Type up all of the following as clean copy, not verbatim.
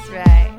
That's right.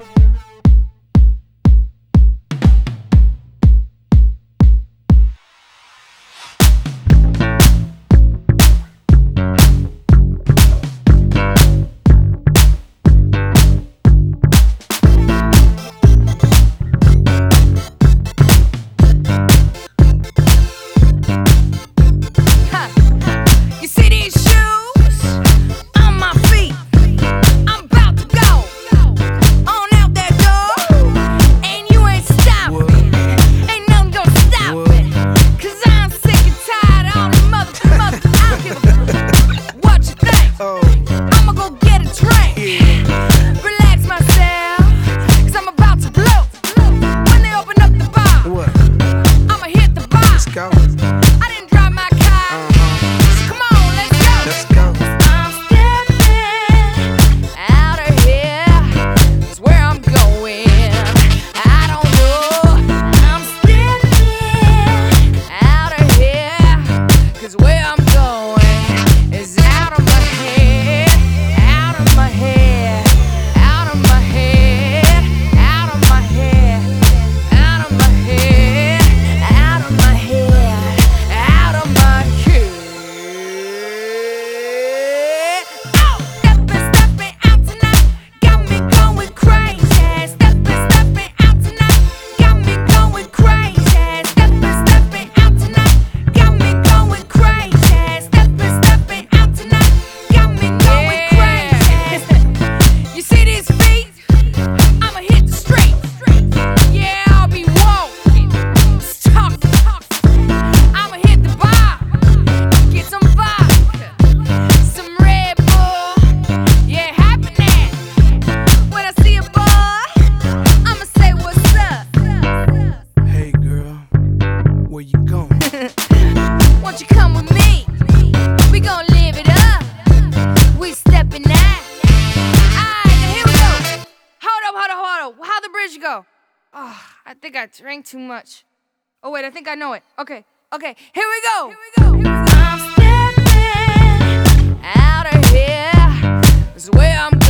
Won't you come with me? We gon' live it up. We steppin' out. Alright, now here we go. Hold up. How the bridge go? Oh, I think I drank too much. Oh wait, I think I know it. Okay, here we go. I'm stepping out of here. This is where I'm